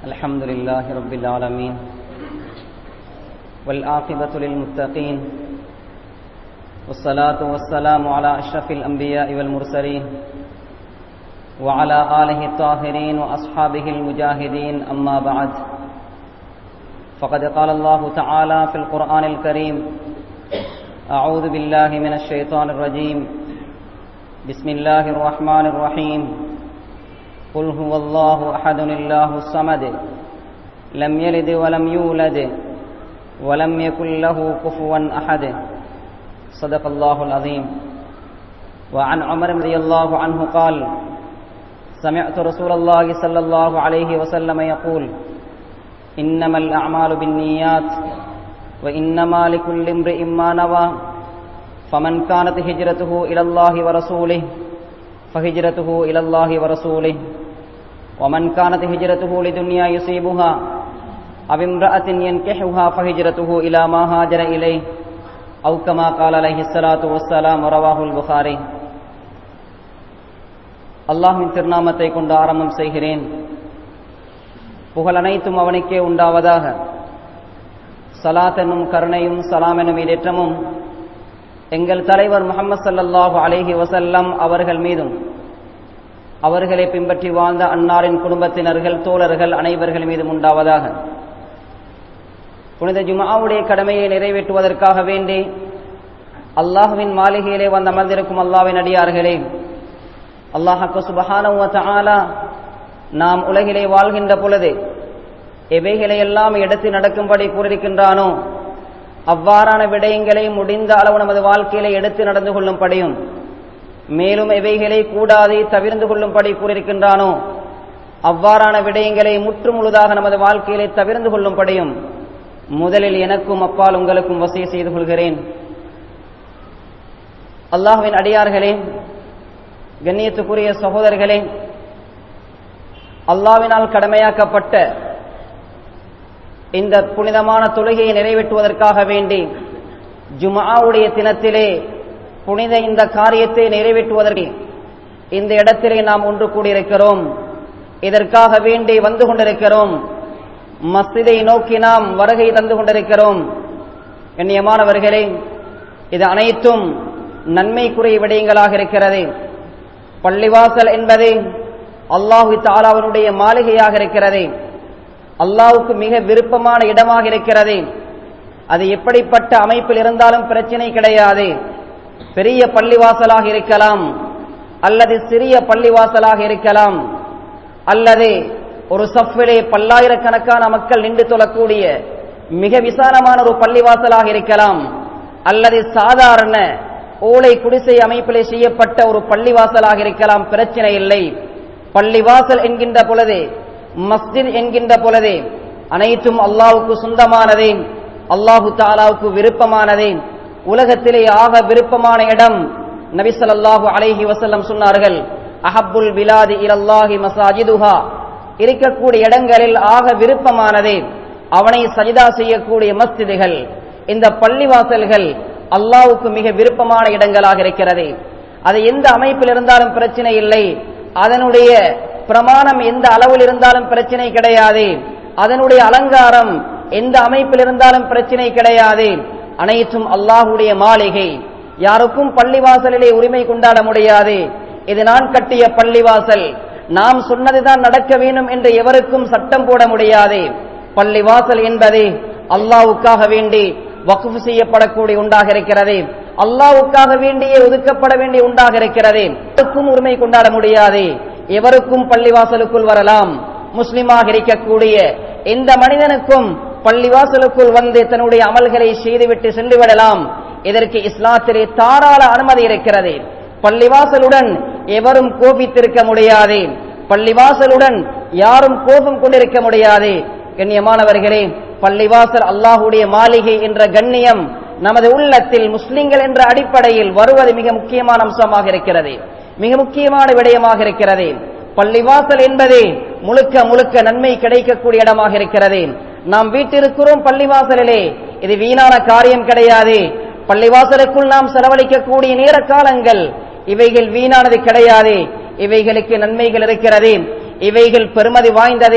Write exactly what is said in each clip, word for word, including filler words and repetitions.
الحمد لله رب العالمين والعاقبة للمتقين والصلاة والسلام على أشرف الأنبياء والمرسلين وعلى آله الطاهرين وأصحابه المجاهدين أما بعد فقد قال الله تعالى في القرآن الكريم أعوذ بالله من الشيطان الرجيم بسم الله الرحمن الرحيم قل هو الله أحد الله الصمد لم يلد ولم يولد ولم يكن له كفوا أحد صدق الله العظيم. وعن عمر رضي الله عنه قال سمعت رسول الله صلى الله عليه وسلم يقول إنما الأعمال بالنيات وإنما لكل امرئ ما نوى فمن كانت هجرته إلى الله ورسوله فهجرته إلى الله ورسوله ومن كانت هجرته لدنيا يصيبها أو امرأة ينكحها فهجرته إلى ما هاجر إليه أو كما قال عليه الصلاة والسلام رواه البخاري. அல்லாஹ்வின் திருநாமத்தை கொண்டு ஆரம்பம் செய்கிறேன். புகழ் அனைத்தும் அவனுக்கே உண்டாவதாக. ஸலாத் என்னும் கருணையும் சலாம் என்னும் ஈடேற்றமும் எங்கள் தலைவர் முஹம்மது ஸல்லல்லாஹு அலைஹி வஸல்லம் அவர்கள் மீதும் அவர்களை பின்பற்றி வாழ்ந்த அன்னாரின் குடும்பத்தினர்கள் தோழர்கள் அனைவர்கள் மீதும் உண்டாவதாக. புனித ஜும்ஆவுடைய கடமையை நிறைவேற்றுவதற்காக வேண்டி அல்லாஹ்வின் மாளிகையிலே வந்து அமர்ந்திருக்கும் அல்லாஹ்வின் அடியார்களே, அல்லாஹ் சுப்ஹானஹு வ தஆலா நாம் உலகிலே வாழ்கின்ற பொழுது எவைகளை எல்லாம் எடுத்து நடக்கும்படி கூறியிருக்கின்றானோ அவ்வாறான விடயங்களை முடிந்த அளவு நமது வாழ்க்கையிலே எடுத்து நடந்து கொள்ளும்படியும், மேலும் எவைகளை கூடாது தவிர்ந்து கொள்ளும்படி கூறியிருக்கின்றானோ அவ்வாறான விடயங்களை முற்று முழுதாக நமது வாழ்க்கையிலே தவிர்ந்து கொள்ளும்படியும் முதலில் எனக்கும் அப்பால் உங்களுக்கும் வசிய செய்து கொள்கிறேன். அல்லாஹ்வின் அடியார்களே, கண்ணியத்துக்குரிய சகோதரர்களே, அல்லாஹ்வினால் கடமையாக்கப்பட்ட இந்த புனிதமான தொழுகையை நிறைவேற்றுவதற்காக வேண்டி ஜும்ஆவுடைய தினத்திலே புனித இந்த காரியத்தை நிறைவேற்றுவதற்கு இந்த இடத்திலே நாம் ஒன்று கூடியிருக்கிறோம். இதற்காக வேண்டி வந்து கொண்டிருக்கிறோம். மஸ்ஜிதை நோக்கி நாம் வருகை தந்து கொண்டிருக்கிறோம். கண்ணியமானவர்களே, இது அனைத்தும் நன்மைக்குரிய விடயங்களாக இருக்கிறது. பள்ளிவாசல் என்பது அல்லாஹு தஆலாவினுடைய மாளிகையாக இருக்கிறது. அல்லாஹ்வுக்கு மிக விருப்பமான இடமாக இருக்கிறது. அது எப்படிப்பட்ட அமைப்பில் இருந்தாலும் பிரச்சனை கிடையாது. பெரிய பள்ளிவாசலாக இருக்கலாம், அல்லது சிறிய பள்ளிவாசலாக இருக்கலாம், அல்லது ஒரு சஃபிலே பல்லாயிரக்கணக்கான மக்கள் நின்று தொழக்கூடிய மிக விசாலமான ஒரு பள்ளிவாசலாக இருக்கலாம், அல்லது சாதாரண ஓலை குடிசை அமைப்பிலே செய்யப்பட்ட ஒரு பள்ளிவாசலாக இருக்கலாம். பிரச்சனை இல்லை. பள்ளிவாசல் என்கின்ற பொழுது, மஸ்ஜித் என்கின்ற பொழுது அனைத்தும் அல்லாஹ்வுக்கு சொந்தமானதே, அல்லாஹு தஆலாவுக்கு விருப்பமானதே. உலகத்திலே ஆக விருப்பமான இடம் நபி ஸல்லல்லாஹு அலைஹி வஸல்லம் சொன்னார்கள், அஹப்புல் பிலாதி இலல்லாஹி மஸாஜிதுஹா, இருக்கக்கூடிய இடங்களில் ஆக விருப்பமானதே அவனை சஜிதா செய்யக்கூடிய மஸ்ஜிதுகள், இந்த பள்ளிவாசல்கள் அல்லாஹ்வுக்கு மிக விருப்பமான இடங்களாக இருக்கிறது. அது எந்த அமைப்பில் இருந்தாலும் பிரச்சனை இல்லை. அதனுடைய பிரமாணம் எந்த அளவில் இருந்தாலும் பிரச்சனை கிடையாது. அதனுடைய அலங்காரம் எந்த அமைப்பில் இருந்தாலும் பிரச்சனை கிடையாது. அனைத்தும் அல்லாஹ்வுடைய மாளிகை. யாருக்கும் பள்ளிவாசலிலே உரிமை கொண்டாட முடியாது. இது நான் கட்டிய பள்ளிவாசல், நாம் சொன்னதுதான் நடக்க வேண்டும் என்று எவருக்கும் சட்டம் போட முடியாது. பள்ளிவாசல் என்பது அல்லாஹ்வுக்காக வேண்டி வக்ஃப் செய்யப்படக்கூடிய உண்டாக இருக்கிறது. அல்லாஹ்வுக்காக வேண்டியே ஒதுக்கப்பட வேண்டிய உண்டாக இருக்கிறது. யாருக்கும் உரிமை கொண்டாட முடியாது. எவருக்கும் பள்ளிவாசலுக்குள் வரலாம். முஸ்லிமாக இருக்கக்கூடிய எந்த மனிதனுக்கும் பள்ளிவாசலுக்குள் வந்து தன்னுடைய அமல்களை செய்துவிட்டு சென்று விடலாம். இதற்கு இஸ்லாத்திலே தாராள அனுமதி இருக்கிறது. பள்ளிவாசலுடன் எவரும் கோபித்திருக்க முடியாது. பள்ளிவாசலுடன் யாரும் கோபம் கொண்டிருக்க முடியாது. கண்ணியமானவர்களே, பள்ளிவாசல் அல்லாஹ்வுடைய மாளிகை என்ற கண்ணியம் நமது உள்ளத்தில் முஸ்லிம்கள் என்ற அடிப்படையில் வருவது மிக முக்கியமான அம்சமாக இருக்கிறது, மிக முக்கியமான விடயமாக இருக்கிறது. பள்ளிவாசல் என்பது முழுக்க முழுக்க நன்மை கிடைக்கக்கூடிய இடமாக இருக்கிறது. நாம் வீட்டிருக்கிறோம் பள்ளிவாசலிலே, இது வீணான காரியம் கிடையாது. பள்ளிவாசலுக்குள் நாம் செலவழிக்கக்கூடிய நேர காலங்கள் இவைகள் வீணானது கிடையாது. இவைகளுக்கு நன்மைகள் இருக்கிறது. இவைகள் பெருமதி வாய்ந்தது.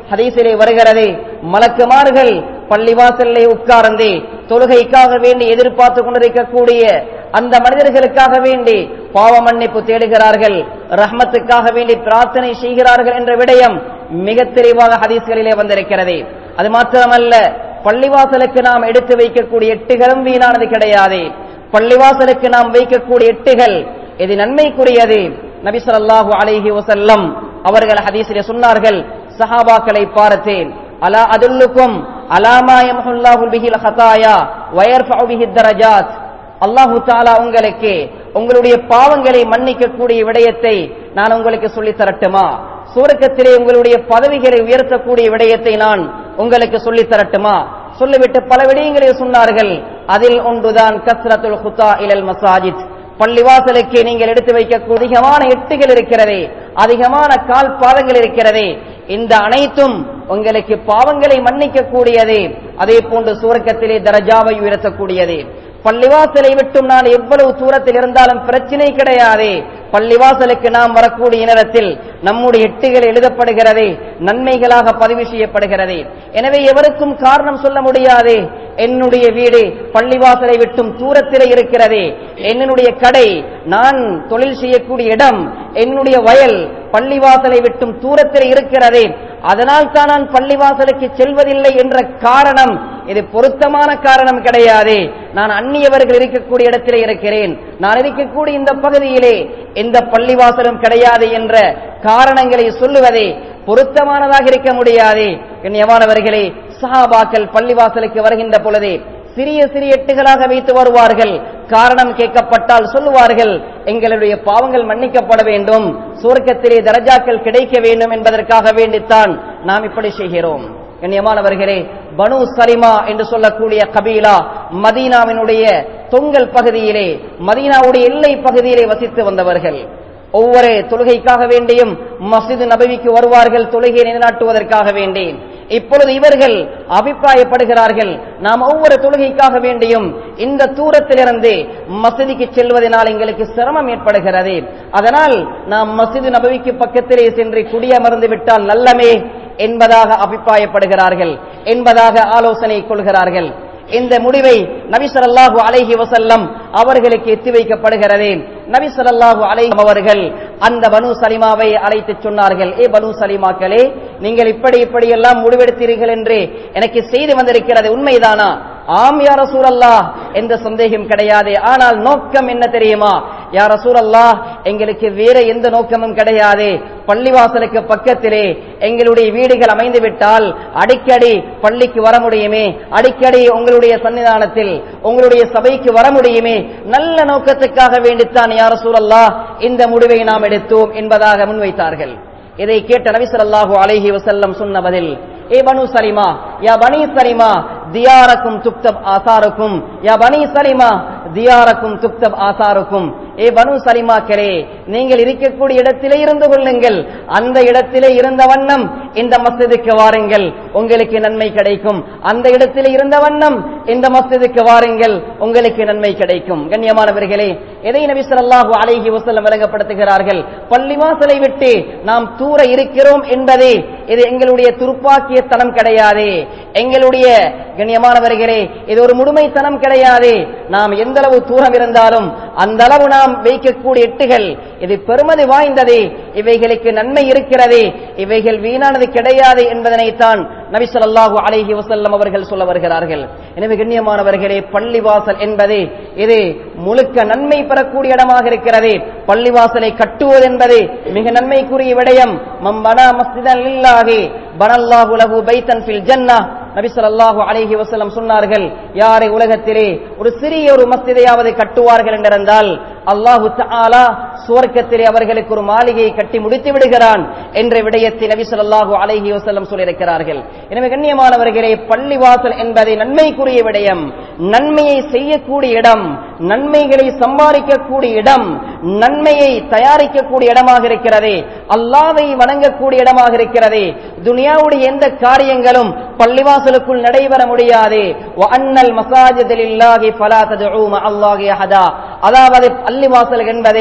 ஹதீஸிலே வருகிறது, மலக்குமார்கள் பள்ளிவாசலிலே உட்கார்ந்து தொழுகைக்காக வேண்டி எதிர்பார்த்து கொண்டிருக்கக்கூடிய அந்த மனிதர்களுக்காக வேண்டி பாவ மன்னிப்பு தேடுகிறார்கள், ரஹ்மத்துக்காக வேண்டி பிரார்த்தனை செய்கிறார்கள் என்ற விடயம் மிக தெளிவாக ஹதீஸ்களிலே வந்திருக்கிறது. அது மாத்திரமல்ல, பள்ளிவாசலுக்கு நாம் எடுத்து வைக்கக்கூடிய எட்டுகளும் வீணானது கிடையாது. பள்ளிவாசலுக்கு நாம் வைக்கக்கூடிய எட்டுகள் இது நன்மைக்குரியது. நபி ஸல்லல்லாஹு அலைஹி வஸல்லம் அவர்கள் ஹதீஸிலே சொன்னார்கள், சஹாபாக்களை பார்த்தேன், அலா அதுல்லுக்கும் அலா மா யம்ஹுல்லாஹு பிஹில் ஹதாயா வ யர்ஃபஉ பிஹி தரஜாத். அல்லாஹு தஆலா உங்களுக்கு உங்களுடைய பாவங்களை மன்னிக்கக்கூடிய விடயத்தை நான் உங்களுக்கு சொல்லி தரட்டுமா? சுவர்க்கத்திலே உங்களுடைய பதவிகளை உயர்த்தக்கூடிய விடயத்தை நான் உங்களுக்கு சொல்லி தரட்டுமா? சொல்லிவிட்டு பல விடயங்களை சொன்னார்கள். அதில் ஒன்றுதான் கஸ்ரத்துல் குதா இலல் மசாஜித். பள்ளிவாசலுக்கு நீங்கள் எடுத்து வைக்கக்கூடிய அதிகமான எட்டுகள் இருக்கிறது, அதிகமான கால் பாதங்கள் இருக்கிறது. இந்த அனைத்தும் உங்களுக்கு பாவங்களை மன்னிக்க கூடியது, அதே போன்று சுவர்க்கத்திலே தரஜாவை உயர்த்தக்கூடியது. பள்ளிவாசலை விட்டும் நான் எவ்வளவு தூரத்தில் இருந்தாலும் பிரச்சனை கிடையாது. பள்ளிவாசலுக்கு நாம் வரக்கூடிய நேரத்தில் நம்முடைய எட்டுகள் எழுதப்படுகிறது, நன்மைகளாக பதிவு செய்யப்படுகிறது. எனவே எவருக்கும் காரணம் சொல்ல முடியாது, என்னுடைய வீடு பள்ளிவாசலை விட்டும் தூரத்திலே இருக்கிறது, என்னுடைய கடை, நான் தொழில் செய்யக்கூடிய இடம், என்னுடைய வயல் பள்ளிவாசலை விட்டும் தூரத்தில் இருக்கிறது, அதனால் தான் நான் பள்ளிவாசலுக்கு செல்வதில்லை என்ற காரணம் இது பொருத்தமான காரணம் கிடையாது. நான் அந்நியவர்கள் இருக்கக்கூடிய இடத்திலே இருக்கிறேன், நான் இருக்கக்கூடிய இந்த பகுதியிலே எந்த பள்ளிவாசலும் கிடையாது என்ற காரணங்களை சொல்லுவதே பொருத்தமானதாக இருக்க முடியாது. கண்ணியமானவர்களே, சஹாபாக்கள் பள்ளிவாசலுக்கு வருகின்ற பொழுது சிறிய சிறிய எட்டுகளாக வைத்து வருவார்கள். காரணம் கேட்கப்பட்டால் சொல்லுவார்கள், எங்களுடைய பாவங்கள் மன்னிக்கப்பட வேண்டும், சுவர்க்கத்திலே தரஜாக்கள் கிடைக்க வேண்டும் என்பதற்காக வேண்டித்தான் நாம் இப்படி செய்கிறோம். கண்ணியமானவர்களே, பனு சலிமா என்று சொல்லக்கூடிய கபீலா மதீனாவினுடைய தொங்கல் பகுதியிலே, மதீனாவுடைய எல்லை பகுதியிலே வசித்து வந்தவர்கள். ஒவ்வொரு தொழுகைக்காக வேண்டியும் மஸ்ஜித் நபவிக்கு வருவார்கள், தொழுகையை நிலைநாட்டுவதற்காக வேண்டி. இப்பொழுது இவர்கள் அபிப்பிராயப்படுகிறார்கள், நாம் ஒவ்வொரு தொழுகைக்காக வேண்டியும் இந்த தூரத்திலிருந்து மஸ்ஜிதுக்கு செல்வதனால் எங்களுக்கு சிரமம் ஏற்படுகிறது, அதனால் நாம் மஸ்ஜித் நபவிக்கு பக்கத்திலே சென்று குடியமர்ந்து விட்டால் நல்லமே என்பதாக அபிப்பிராயப்படுகிறார்கள், என்பதாக ஆலோசனை கொள்கிறார்கள். இந்த முடிவை நபி ஸல்லல்லாஹு அலைஹி வஸல்லம் அவர்களுக்கு எத்தி வைக்கப்படுகிறது. நபி ஸல்லல்லாஹு அலைஹி அவர்கள் அந்த பனு சலிமாவை அழைத்து சொன்னார்கள், ஏ பனு சலிமாக்களே, நீங்கள் இப்படி இப்படி எல்லாம் முடிவெடுத்தீர்கள் என்று எனக்கு செய்தி வந்திருக்கிறது, உண்மைதானா? ஆம் யா ரசூலல்லாஹ், எந்த சந்தேகம் கிடையாது. ஆனால் நோக்கம் என்ன தெரியுமா? யா ரசூலல்லாஹ், எங்களுக்கு வேற எந்த நோக்கமும் கிடையாது. பள்ளிவாசலுக்கு பக்கத்திலே எங்களுடைய வீடுகள் அமைந்து விட்டால் அடிக்கடி பள்ளிக்கு வர முடியுமே, அடிக்கடி உங்களுடைய சன்னிதானத்தில் உங்களுடைய சபைக்கு வர முடியுமே, நல்ல நோக்கத்துக்காக வேண்டித்தான் யா ரசூலல்லாஹ் இந்த முடிவை நாம் எடுத்தோம் என்பதாக முன்வைத்தார்கள். இதை கேட்ட நபி ஸல்லல்லாஹு அலைஹி வஸல்லம் சொன்ன பதில், ஏ பனு சலிமா, யா பனி சலிமா, தியாரக்கும் துக்தப் ஆசாருக்கும், யா பனி சலிமா, தியாரக்கும் துக்தப் ஆசாருக்கும். ஏ பனு சலிமாக்களே, நீங்கள் இருக்கக்கூடிய இடத்திலே இருந்து கொள்ளுங்கள், அந்த இடத்திலே இருந்த வண்ணம் இந்த மஸ்ஜிதுக்கு வாருங்கள், உங்களுக்கு நன்மை கிடைக்கும். அந்த இடத்திலே இருந்த வண்ணம் இந்த மஸ்ஜிதுக்கு வாருங்கள், உங்களுக்கு நன்மை கிடைக்கும். கண்ணியமானவர்களே, எதை நபி ஸல்லல்லாஹு அலைஹி வஸல்லம் விளங்கப்படுத்துகிறார்கள்? பள்ளிவாசலை விட்டு நாம் தூர இருக்கிறோம் என்பதே இது எங்களுடைய துருப்பாக்கியத்தனம் கிடையாது, எங்களுடைய கண்ணியமானவர்களே இது ஒரு முழுமைத்தனம் கிடையாது. நாம் எந்த அளவு தூரம் இருந்தாலும் அந்த அளவு நாம் வைக்கக்கூடிய எட்டுகள் இது பெருமதி வாய்ந்தது, இவைகளுக்கு நன்மை இருக்கிறது, இவைகள் வீணானது கிடையாது என்பதனைத்தான் நபி ஸல்லல்லாஹு அலைஹி வஸல்லம் அவர்கள் சொல்ல வருகிறார்கள். எனவே கண்ணியமானவர்களே, பள்ளிவாசல் என்பது இது முழுக்க நன்மை பெறக்கூடிய இடமாக இருக்கிறது. பள்ளிவாசலை கட்டுவது என்பது மிக நன்மைக்குரிய விடயம். மம்பனா மஸ்ஜிதன் லில்லாஹி பனல்லாஹு லஹு பைத்தன் ஃபில் ஜன்னah. நபி ஸல்லல்லாஹு அலைஹி வஸல்லம் சொன்னார்கள், யாரை உலகத்திலே ஒரு சிறிய ஒரு மஸ்ஜிதையாவது கட்டுவார்கள் என்றிருந்தால் அல்லாஹு தஆலா சுவர்க்கத்திலே அவர்களுக்கு ஒரு மாளிகையை கட்டி முடித்து விடுகிறான் என்ற விடயத்தை நபி ஸல்லல்லாஹு அலைஹி வஸல்லம் சொல்லியிருக்கிறார்கள். எனவே கண்ணியமானவர்களே, பள்ளிவாசல் என்பது நன்மைக்குரிய விடயம், நன்மையை செய்யக்கூடிய இடம், நன்மைகளை சம்பாதிக்கக்கூடிய இடம், நன்மையை தயாரிக்கக்கூடிய இடமாக இருக்கிறது, அல்லாஹ்வை வணங்கக்கூடிய இடமாக இருக்கிறது. துனியாவுடைய எந்த காரியங்களும் பள்ளிவாசலுக்குள் நடைபெற முடியாது. வஅன்னல் மஸாஜித லில்லாஹி ஃபலா ததுஉ மஅல்லாஹி அஹதா. அதாவது பள்ளிவாசல் என்பது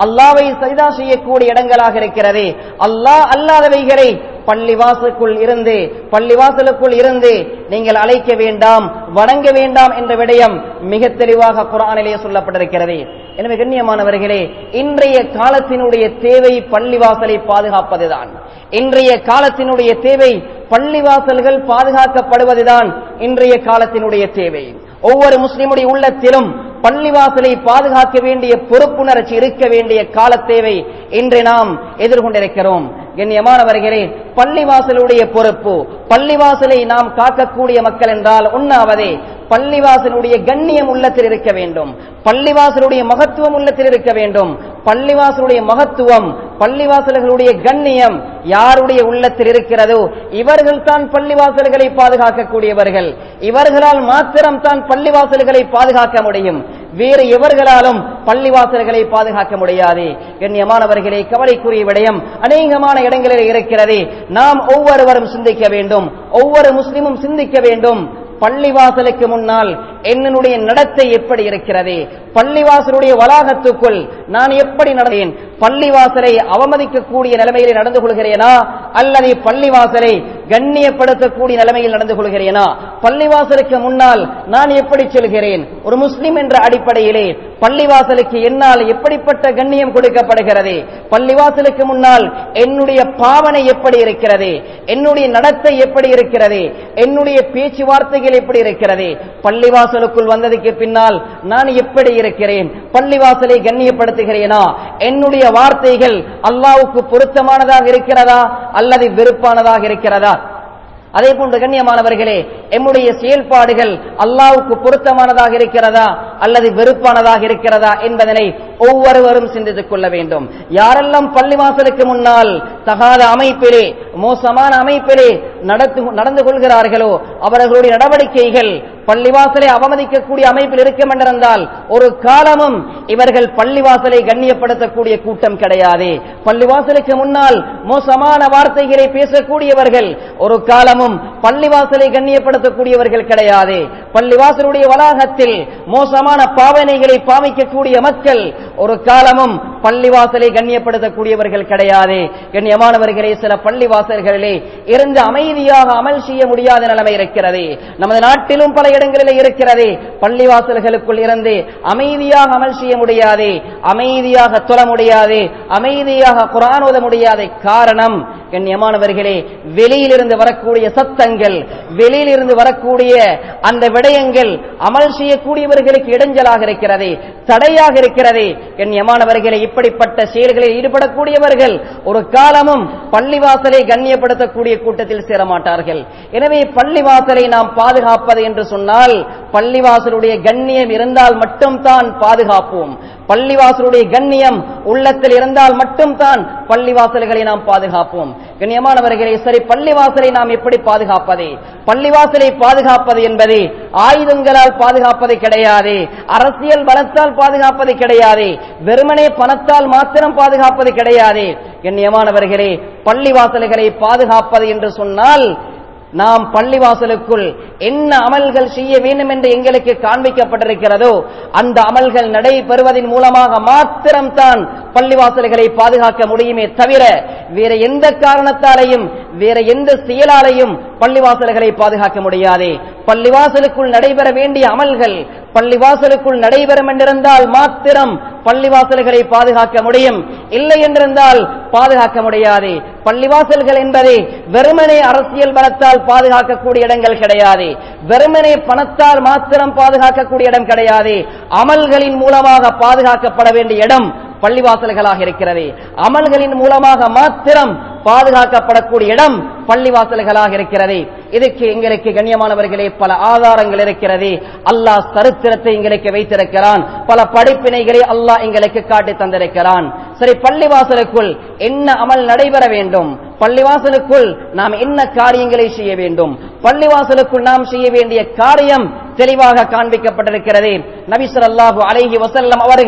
அல்லாஹ்வை சஜ்தா செய்யக்கூடிய இடங்களாக இருக்கிறது. அல்லாஹ் அல்லாதவைகளை பள்ளிவாசலுக்குள் இருந்து பள்ளிவாசலுக்குள் இருந்து நீங்கள் அழைக்க வேண்டாம், வணங்க வேண்டாம் என்ற விடயம் மிக தெளிவாக குர்ஆனிலே சொல்லப்பட்டிருக்கிறது. எனவே கண்ணியமானவர்களே, இன்றைய காலத்தினுடைய தேவை பள்ளிவாசலை பாதுகாப்பதுதான். இன்றைய காலத்தினுடைய தேவை பள்ளிவாசல்கள் பாதுகாக்கப்படுவதுதான் இன்றைய காலத்தினுடைய தேவை. ஒவ்வொரு முஸ்லிமுடைய உள்ளத்திலும் பள்ளிவாசலை பாதுகாக்க வேண்டிய பொறுப்புணர்ச்சி இருக்க வேண்டிய கால தேவை இன்று நாம் எதிர்கொண்டிருக்கிறோம். கண்ணியமானவர்களே, பள்ளிவாசலுடைய பொறுப்பு, பள்ளிவாசலை நாம் காக்கக்கூடிய மக்கள் என்றால் ஒன்னாவதே பள்ளிவாசலுடைய கண்ணியம் உள்ளத்தில் இருக்க வேண்டும், பள்ளிவாசலுடைய மகத்துவம் உள்ளத்தில் இருக்க வேண்டும். பள்ளிவாசலுடைய மகத்துவம், பள்ளிவாசல்களுடைய கண்ணியம் யாருடைய உள்ளத்தில் இருக்கிறதோ இவர்கள் தான் பள்ளிவாசல்களை பாதுகாக்கக்கூடியவர்கள். இவர்களால் மாத்திரம் தான் பள்ளிவாசல்களை பாதுகாக்க முடியும். வேறு எவர்களாலும் பள்ளிவாசல்களை பாதுகாக்க முடியாது. கண்ணியமானவர்களே, கவலைக்குரிய விடயம் அநேகமான இடங்களில் இருக்கிறது. நாம் ஒவ்வொருவரும் சிந்திக்க வேண்டும், ஒவ்வொரு முஸ்லிமும் சிந்திக்க வேண்டும். பள்ளிவாசலுக்கு முன்னால் என்னுடைய நடத்தை எப்படி இருக்கிறது? பள்ளிவாசலுடைய வளாகத்துக்குள் நான் எப்படி நடந்தேன்? பள்ளிவாசலை அவமதிக்கக்கூடிய நிலைமையில் நடந்து கொள்கிறேனா அல்லது பள்ளிவாசலை கண்ணியப்படுத்தக்கூடிய நிலைமையில் நடந்து கொள்கிறேனா? பள்ளிவாசலுக்கு முன்னால் நான் எப்படி செல்கிறேன்? ஒரு முஸ்லிம் என்ற அடிப்படையிலே பள்ளிவாசலுக்கு என்னால் எப்படிப்பட்ட கண்ணியம் கொடுக்கப்படுகிறது? பள்ளிவாசலுக்கு முன்னால் என்னுடைய பாவனை எப்படி இருக்கிறது? என்னுடைய நடத்தை எப்படி இருக்கிறது? என்னுடைய பேச்சுவார்த்தைகள் எப்படி இருக்கிறது? பள்ளிவாசலுக்குள் வந்ததுக்கு பின்னால் நான் எப்படி இருக்கிறேன்? பள்ளிவாசலை கண்ணியப்படுத்துகிறேனா? என்னுடைய வார்த்தைகள் அல்லாஹ்வுக்கு பொருத்தமானதாக இருக்கிறதா அல்லது வெறுப்பானதாக இருக்கிறதா? அதே போன்று கண்ணியமானவர்களே, எம்முடைய செயல்பாடுகள் அல்லாஹ்வுக்கு பொருத்தமானதாக இருக்கிறதா அல்லது வெறுப்பானதாக இருக்கிறதா என்பதனை ஒவ்வொருவரும் சிந்தித்துக் கொள்ள வேண்டும். யாரெல்லாம் பள்ளிவாசலுக்கு முன்னால் தகாத அமைப்பிலே, மோசமான அமைப்பிலே நடந்து கொள்கிறார்களோ அவர்களுடைய நடவடிக்கைகள் பள்ளிவாசலை அவமதிக்கக்கூடிய அமைப்பில் இருக்கும் என்றிருந்தால் ஒரு காலமும் இவர்கள் பள்ளிவாசலை கண்ணியப்படுத்தக்கூடிய கூட்டம் கிடையாது. பள்ளிவாசலுக்கு முன்னால் மோசமான வார்த்தைகளை பேசக்கூடியவர்கள் ஒரு காலமும் பள்ளிவாசலை கண்ணியப்படுத்தக்கூடியவர்கள் கிடையாது. பள்ளிவாசலுடைய வளாகத்தில் மோசமான பாவனைகளை பாவிக்கக்கூடிய மக்கள் ஒரு காலமும் பள்ளிவாசலை கண்ணியப்படுத்தக்கூடியவர்கள் கிடையாது. கண்ணியமானவர்களே, சில பள்ளிவாசல்களிலே இருந்து அமைதியாக அமல் செய்ய முடியாத நிலைமை இருக்கிறது. நமது நாட்டிலும் பல இடங்களிலே இருக்கிறது. பள்ளிவாசல்களுக்குள் இருந்து அமைதியாக அமல் செய்ய முடியாது, அமைதியாக தொழ முடியாது, அமைதியாக குர்ஆன் ஓத முடியாது. காரணம், கண்ணியமானவர்களே, வெளியிலிருந்து வரக்கூடிய சத்தங்கள், வெளியிலிருந்து வரக்கூடிய அந்த விடயங்கள் அமல் செய்யக்கூடியவர்களுக்கு இடைஞ்சலாக இருக்கிறது, தடையாக இருக்கிறது. கண்ணியமானவர்களே, இப்படிப்பட்ட செயல்களில் ஈடுபடக்கூடியவர்கள் ஒரு காலமும் பள்ளிவாசலை கண்ணியப்படுத்தக்கூடிய கூட்டத்தில் சேரமாட்டார்கள். எனவே பள்ளிவாசலை நாம் பாதுகாப்பது என்று சொன்னால் பள்ளிவாசலுடைய கண்ணியம் இருந்தால் மட்டும் தான் பாதுகாப்போம். பள்ளிவாசலுடைய கண்ணியம் உள்ளத்தில் இருந்தால் மட்டும் தான் பள்ளிவாசல்களை நாம் பாதுகாப்போம். கண்ணியமானவர்களே, சரி, பள்ளிவாசலை நாம் எப்படி பாதுகாப்பது? பள்ளிவாசலை பாதுகாப்பது என்பது ஆயுதங்களால் பாதுகாப்பது கிடையாது, அரசியல் பலத்தால் பாதுகாப்பது கிடையாது, வெறுமனே பணத்தால் மாத்திரம் பாதுகாப்பது கிடையாது. கண்ணியமானவர்களே, பள்ளிவாசல்களை பாதுகாப்பது என்று சொன்னால் நாம் பள்ளிவாசலுக்குள் என்ன அமல்கள் செய்ய வேண்டும் என்று எங்களுக்கு காண்பிக்கப்பட்டிருக்கிறதோ அந்த அமல்கள் நடைபெறுவதன் மூலமாக மாத்திரம்தான் பள்ளிவாசல்களை பாதுகாக்க முடியுமே தவிர வேற எந்த காரணத்தாலையும் வேற எந்த செயலாலையும் பள்ளிவாசல்களை பாதுகாக்க முடியாது. பள்ளிவாசலுக்குள் நடைபெற வேண்டிய அமல்கள் பள்ளிவாசலுக்குள் நடைபெறும் என்றிருந்தால் மாத்திரம் பள்ளிவாசல்களை பாதுகாக்க முடியும், இல்லை என்றிருந்தால் பாதுகாக்க முடியாது. பள்ளிவாசல்கள் என்பது வெறுமனே அரசியல் பலத்தால் பாதுகாக்கக்கூடிய இடங்கள் கிடையாது, வெறுமனே பணத்தால் மாத்திரம் பாதுகாக்கக்கூடிய இடம் கிடையாது. அமல்களின் மூலமாக பாதுகாக்கப்பட வேண்டிய இடம் பள்ளிவாசல்களாக இருக்கிறது. அமல்களின் மூலமாக மாத்திரம் பாதுகாக்கப்படக்கூடிய இடம் பள்ளிவாசல்களாக இருக்கிறது. இதுக்கு எங்களுக்கு கண்ணியமானவர்களே பல ஆதாரங்கள் இருக்கிறது. அல்லாஹ் சரித்திரத்தை எங்களுக்கு வைத்திருக்கிறான், பல படிப்பினைகளை அல்லாஹ் எங்களுக்கு காட்டி தந்திருக்கிறான். சரி, பள்ளிவாசலுக்குள் என்ன அமல் நடைபெற வேண்டும்? பள்ளிவாசலுக்குள் நாம் என்ன காரியங்களை செய்ய வேண்டும்? பள்ளிவாசலுக்குள் நாம் செய்ய வேண்டிய காரியம் தெளிவாக காண்பிக்கப்பட்டிருக்கிறது. நபி ஸல்லல்லாஹு அலைஹி வஸல்லம் அவர்கள்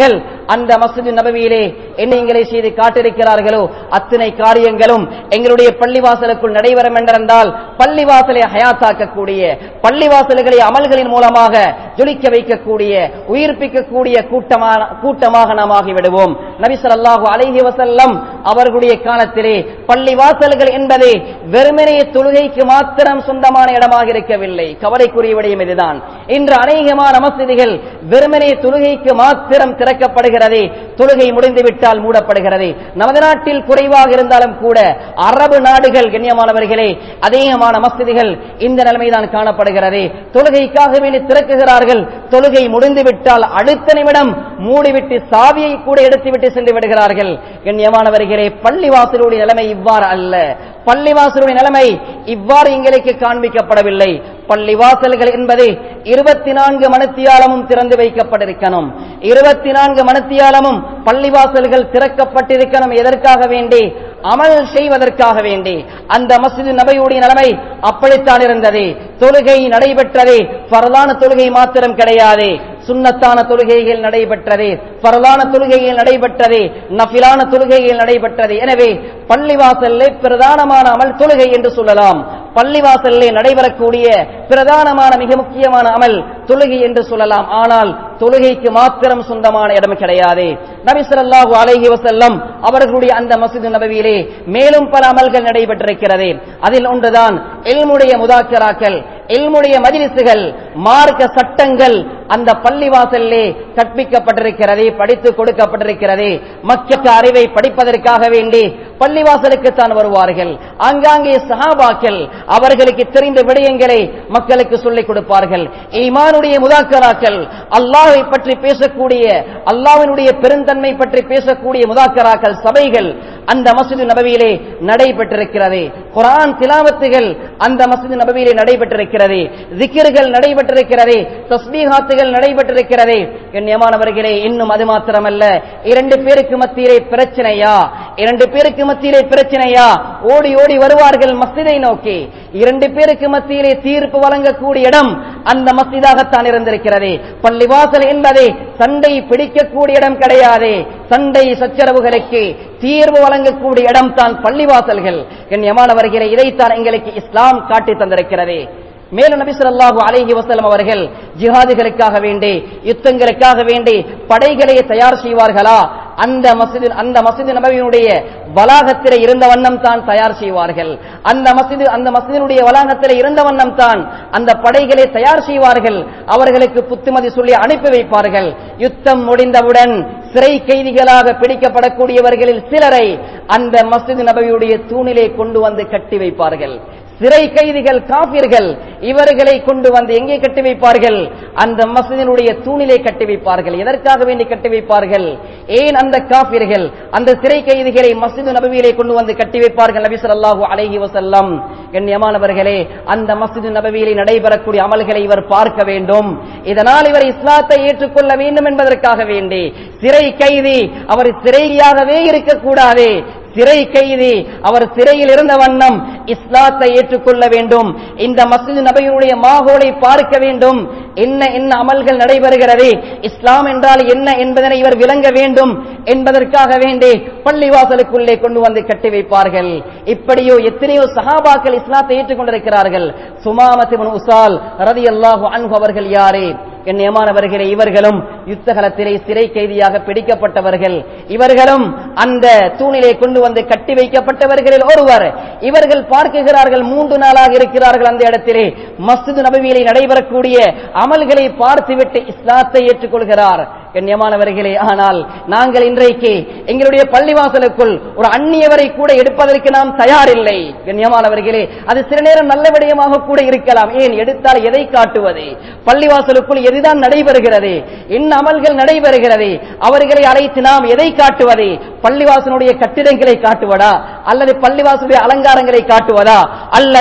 அந்த மஸ்ஜித் நபவியிலே என்னங்களை செய்து காட்டிருக்கிறார்களோ அத்தனை காரியங்களும் எங்களுடைய பள்ளிவாசலுக்குள் நடைபெறும் என்றால் பள்ளிவாசலை ஹயாத்தாக்கக்கூடிய, பள்ளிவாசல்களை அமல்களின் மூலமாக ஜொலிக்க வைக்கக்கூடிய, உயிர்ப்பிக்கக்கூடிய கூட்டமாக கூட்டமாக நாம் ஆகிவிடுவோம். நபி ஸல்லல்லாஹு அலைஹி வஸல்லம் அவர்களுடைய காலத்திலே பள்ளிவாசல்கள் என்பது வெறுமனே தொழுகைக்கு மாத்திரம் சொந்தமான இடமாக இருக்கவில்லை. கவலைக்குரிய விடயம் இதுதான். இன்று அநேகமான மஸ்ஜிதுகள் வெறுமனே தொழுகைக்கு மாத்திரம் திறக்கப்படுகிறது, தொழுகை முடிந்துவிட்டால் மூடப்படுகிறது. நமது நாட்டில் குறைவாக இருந்தாலும் கூட அரபு நாடுகள் கண்ணியமானவர்களே அதிகமான மஸ்ஜிதுகள் இந்த நிலைமைதான் காணப்படுகிறது. தொழுகைக்காக வேண்டி திறக்குகிறார்கள், தொழுகை முடிந்துவிட்டால் அடுத்த நிமிடம் மூடிவிட்டு சாவியை கூட எடுத்துவிட்டு சென்று விடுகிறார்கள். கண்ணியமானவர்களே பள்ளிவாசலுடைய நிலைமை இவ்வாறு அல்ல. பள்ளிவாசலுடைய நிலைமை இவ்வாறு எங்களுக்கு காண்பிக்கப்படவில்லை. பள்ளிவாசல்கள் என்பது இருபத்தி நான்கு மணித்தியாலமும் திறந்து வைக்கப்பட்டிருக்கணும். இருபத்தி நான்கு மணித்தியாலமும் பள்ளிவாசல்கள் திறக்கப்பட்டிருக்கணும். எதற்காக வேண்டி? அமல் செய்வதற்காக வேண்டி. அந்த மஸ்ஜித் நபவியுடைய நிலைமை அப்படித்தான் இருந்தது. தொழுகை நடைபெற்றது, ஃபர்லான தொழுகை மாத்திரம் கிடையாது, சுன்னத்தான தொழுகைகள் நடைபெற்றது, ஃபர்லான தொழுகைகள் நடைபெற்றது, நஃபிலான தொழுகைகள் நடைபெற்றது. எனவே பள்ளிவாசல்லே பிரதானமான அமல் தொழுகை என்று சொல்லலாம். பள்ளிவாசல்லே நடைபெறக்கூடிய பிரதானமான மிக முக்கியமான அமல் தொழுகை என்று சொல்லலாம். ஆனால் தொழுகைக்கு மாத்திரம் சொந்தமான இடம் கிடையாது. நபி ஸல்லல்லாஹு அலைஹி வஸல்லம் அவர்களுடைய அந்த மஸ்ஜித் நபவியிலே மேலும் பல அமல்கள் நடைபெற்றிருக்கிறது. அதில் ஒன்றுதான் இல்முடைய முதாக்கராக்கள், இல்முடைய மஜ்லிஸ்கள், மார்க்க சட்டங்கள் அந்த பள்ளிவாசல்லே கற்பிக்கப்பட்டிருக்கிறது, படித்து கொடுக்கப்பட்டிருக்கிறது. மக்களுக்கு அறிவை படிப்பதற்காக வேண்டி பள்ளிவாசலுக்கு தான் வருவார்கள். ஆங்காங்கே சஹாபாக்கள் அவர்களுக்கு தெரிந்த விடயங்களை மக்களுக்கு சொல்லிக் கொடுப்பார்கள். ஈமானுடைய முதாக்கராக்கள், அல்லாஹ்வை பற்றி பேசக்கூடிய, அல்லாஹ்வினுடைய பெருந்தன்மை பற்றி பேசக்கூடிய முதாக்கராக்கள் சபைகள் அந்த மஸ்ஜித் நபவியிலே நடைபெற்றிருக்கிறது. குர்ஆன் திலாவத்துகள் அந்த மஸ்ஜித் நபவியிலே நடைபெற்றிருக்கிறது. zikர்கள் நடைபெற்றிருக்கிறது, தஸ்பீஹாத்துகள் நடைபெற்றிருக்கிறது. கண்ணியமானவர்களே இன்னும் அது மாத்திரமல்ல, இரண்டு பேருக்கு மத்தியிலே பிரச்சனையா, இரண்டு பேருக்கு மத்தியிலே பிரச்சனையா ஓடி ஓடி வருவார்கள் மஸ்ஜிதை நோக்கி. இரண்டு பேருக்கு மத்தியிலே தீர்ப்பு வழங்கக்கூடிய இடம் அந்த மஸ்ஜிதாகத்தான் இருந்திருக்கிறது. பள்ளிவாசல் என்பது சண்டை பிடிக்கக்கூடிய இடம் கிடையாது. சண்டை சச்சரவுகளுக்கு தீர்வு வழங்கக்கூடிய இடம் தான் பள்ளிவாசல்கள். கண்ணியமானவர்களே இதைத்தான் எங்களுக்கு இஸ்லாம் காட்டி தந்திருக்கிறது. மேலும் நபி ஸல்லல்லாஹு அலைஹி வஸல்லம் அவர்கள் ஜிஹாதுகளுக்காக வேண்டி, யுத்தங்களுக்காக வேண்டி படைகளை தயார் செய்வார்களா? அந்த மஸ்ஜித் அந்த மஸ்ஜித் நபவியினுடைய வளாகத்திலே இருந்த வண்ணம் தான் தயார் செய்வார்கள். அந்த மஸ்ஜித் அந்த மஸ்ஜிதினுடைய வளாகத்திலே இருந்த வண்ணம் தான் அந்த படைகளை தயார் செய்வார்கள். அவர்களுக்கு புத்துமதி சொல்லி அனுப்பி வைப்பார்கள். யுத்தம் முடிந்தவுடன் சிறை கைதிகளாக பிடிக்கப்படக்கூடியவர்களில் சிலரை அந்த மஸ்ஜித் நபவியுடைய தூணிலே கொண்டு வந்து கட்டி வைப்பார்கள். சிறை கைதிகள் காபிர்கள், இவர்களை கொண்டு வந்து எங்கே கட்டி வைப்பார்கள்? அந்த மஸ்ஜிதினுடைய தூணிலே கட்டி வைப்பார்கள். எதற்காக வேண்டி கட்டி வைப்பார்கள்? ஏன் அந்த காபிர்கள் அந்த சிறை கைதிகளை மஸ்ஜித் நபவியிலே கொண்டு வந்து கட்டி வைப்பார்கள்? நபி ஸல்லல்லாஹு அலைஹி வஸல்லம் கண்ணியமானவர்களே அந்த மஸ்ஜித் நபவியிலே நடைபெறக்கூடிய அமல்களை இவர் பார்க்க வேண்டும், இதனால் இவர் இஸ்லாத்தை ஏற்றுக்கொள்ள வேண்டும் என்பதற்காக வேண்டி சிறை கைதி அவர் சிறையாகவே இருக்கக்கூடாது. சிறை கைதி அவர் சிறையில் இருந்த வண்ணம் இஸ்லாத்தை ஏற்றுக்கொள்ள வேண்டும். இந்த மஸ்ஜித் நபவியுடைய மாஹோலை பார்க்க வேண்டும். என்ன என்ன அமல்கள் நடைபெறுகிறது, இஸ்லாம் என்றால் என்ன என்பதனை இவர் விளங்க வேண்டும் என்பதற்காக வேண்டி பள்ளிவாசலுக்குள்ளே கொண்டு வந்து கட்டி வைப்பார்கள். இப்படியோ எத்தனையோ சஹாபாக்கள் இஸ்லாத்தை ஏற்றுக்கொண்டிருக்கிறார்கள். சுமாமத் இப்னு உசால் ரலியல்லாஹு அன்ஹு அவர்கள் யாரே? கண்ணியமானவர்களே இவர்களும் யுத்தகலத்திலே சிறை கைதியாக பிடிக்கப்பட்டவர்கள். இவர்களும் அந்த தூணிலே கொண்டு வந்து கட்டி வைக்கப்பட்டவர்களில் ஒருவர். இவர்கள் பார்க்கிறார்கள், மூன்று நாளாக இருக்கிறார்கள் அந்த இடத்திலே. மஸ்ஜித் நபவியிலே நடைபெறக்கூடிய அமல்களை பார்த்துவிட்டு இஸ்லாத்தை ஏற்றுக்கொள்கிறார். கண்ணியமானவர்களே ஆனால் நாங்கள் இன்றைக்கு எங்களுடைய பள்ளிவாசலுக்குள் ஒரு அந்நியவரை கூட எடுப்பதற்கு நாம் தயாரில்லை. கண்ணியமானவர்களே அது சில நேரம் நல்ல விடயமாக கூட இருக்கலாம். ஏன் எடுத்தால் எதை காட்டுவது? பள்ளிவாசலுக்குள் எதுதான் நடைபெறுகிறது, என்ன அமல்கள் நடைபெறுகிறது, அவர்களை அழைத்து நாம் எதை காட்டுவது? பள்ளிவாசனுடைய கட்டிடங்களை காட்டுவதா, அல்லது பள்ளிவாசலுடைய அலங்காரங்களை காட்டுவதா, அல்லது